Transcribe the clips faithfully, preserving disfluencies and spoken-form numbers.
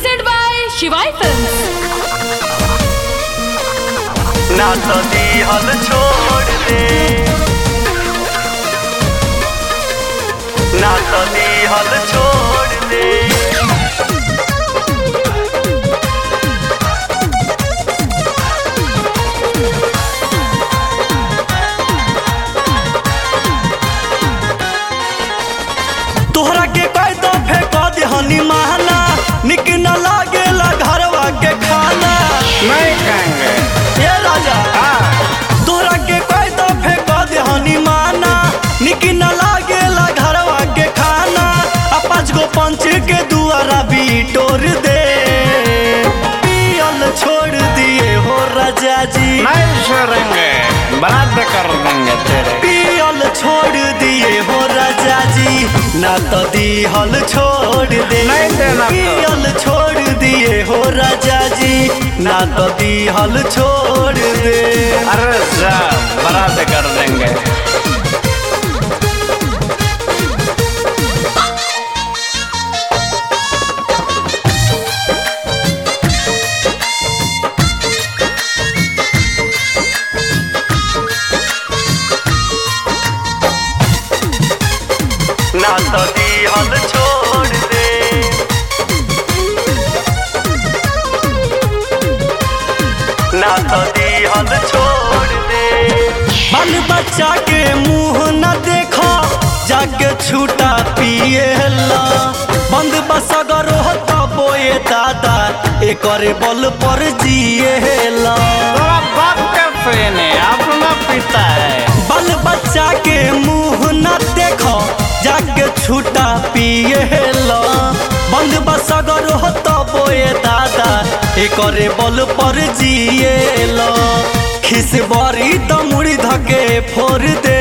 Presented by Shivai Films. ना तो दी हल छोड़ दे, ना तो दी हल छोड़ दे। तोहरा के कह दो फेंक दे हनी महना, निक न लागेला घरवा के खाना। नहीं कहेंगे ये राजा तोहरा के कह दो फेंक दे हनी महना, निक न लागेला घरवा के खाना। आ पाँच गो पंच के दुआरा भी टोर दे, पियल छोड़ दिए हो राजा जी। नहीं छोड़ेंगे, बरात कर देंगे तेरे। पियल छोड़ दिए हो राजा जी, ना तो दी हल छोड़ दे। नहीं देना तो। पियल छोड़ दिए हो राजा जी, ना तो दी हल छोड़ दे। अरे जा बरात कर देंगे। ना तो दी हल छोड़ दे, ना तो दी हल छोड़ दे। बाल बच्चा के मुंह न देखो, जाके छूटा पिएला। बंद बसगर होता बोए दादा, एकर बल पर जिएला। तोरा बाप का फेन है, अपना पिता है। बाल बच्चा के मुंह न देखो, जाके छूटा पिएला। बंद बसगर होता बोए दादा, एकर बल पर जिएला। खिस बरी तो मुड़ी धके फोड़ दे,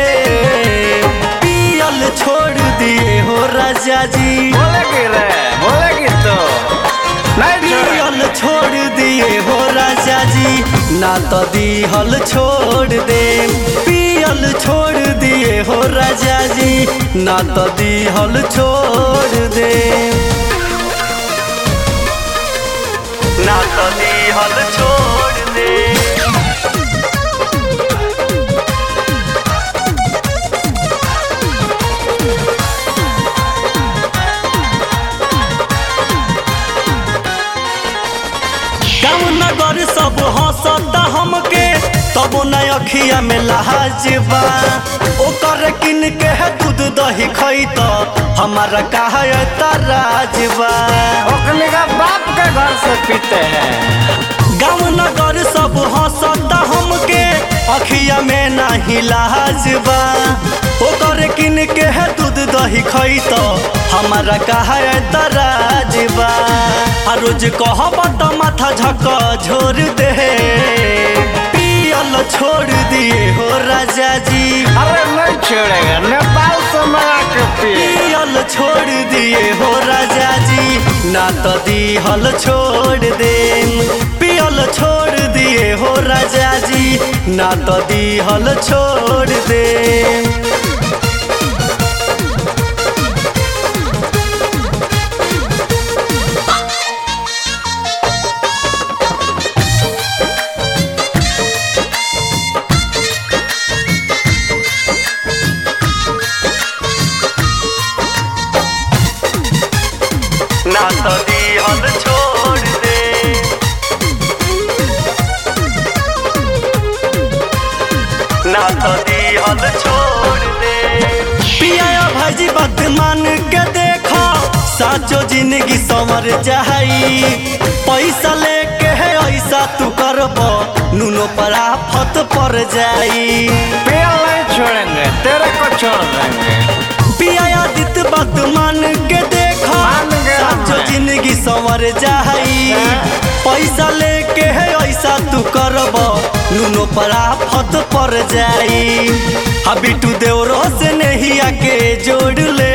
पियल छोड़ दिए हो राजा जी। बोलेगी रे, बोलेगी तो नहीं छोड़ेंगे। पियल छोड़ दिए हो राजा जी, ना तो दी हल छोड़ दे। पियल छोड़ दिए हो राजा जी, ना तो दी हल छोड़ दे, ना तो दी हल छोड़ दे। गाँव नगर सब हंसता हमके, तब न अखिया में लाजबा। ओकर किन के है दूध दही खैत, हमारा कहा तराजबा। ओखनी का बाप के घर से पीते हैं। गाँव नगर सब हंसता हमके, अखिया में नहीं लाजबा। ओकर किन के है दूध दही खैत, हमारा कहा तराजबा। आ रोज कहब त माथा झक झोर दे, पियल छोड़ दिए हो राजा जी। अरे नहीं छोड़ेगा, नेपाल से मंगा के पिए। पियल छोड़ दिए हो राजा जी, ना तो दी हल छोड़ दे। पियल छोड़ दिए हो राजा जी, ना तो दी हल छोड़ दे। ना तो दी हल छोड़ दे, ना तो दी हल छोड़ दे। पिया भाईजी बात मान के देखो, साचो जिंदगी संवर जाई। पैसा लेके है ऐसा तू करब, नूनो पर आफत पर जाई। पियल नहीं छोड़ेंगे, तेरे को छोड़ देंगे। पिया दित बात मान के देखो, मान गया साचो मैं। जिंदगी संवर जाई। पैसा लेके है ऐसा तू करब, नूनो पर आफत पर जाई। अभी तू देवरो से नहीं आके जोड़ ले,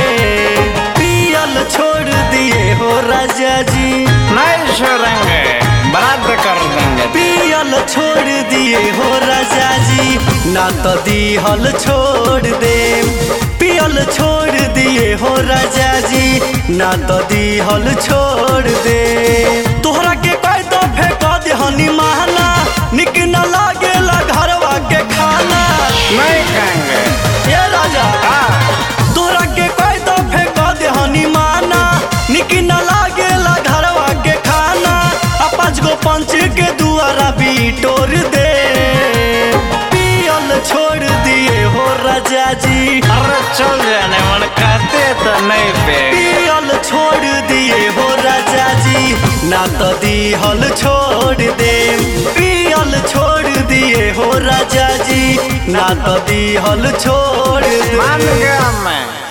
पियल छोड़ दिए हो राजा जी। नहीं छोड़ेंगे, बरात कर देंगे। पियल छोड़ दिए हो राजा जी, ना तो दी हल छोड़ दे। पियल छोड़ दिए हो राजा जी ना तो दिहल छोड़ दे। तोहरा के कई तो फेंक दे हनी महना निक न लागेला घरवा के खाना। नहीं खाएंगे ये राजा तोहरा के कई तो फेंक दे हनी महना निक न लागेला घरवा के खाना। आ पाँच गो पंच के दुआरा भी टोर दे। पियल छोड़ दिए हो राजा जी अरे चल जाने मन कहते तो नहीं पे। पियल छोड़ दिए हो राजा जी ना तो दिहल छोड़ दे। पियल छोड़ दिए हो राजा जी ना तो दिहल छोड़ दे। मान गया मैं।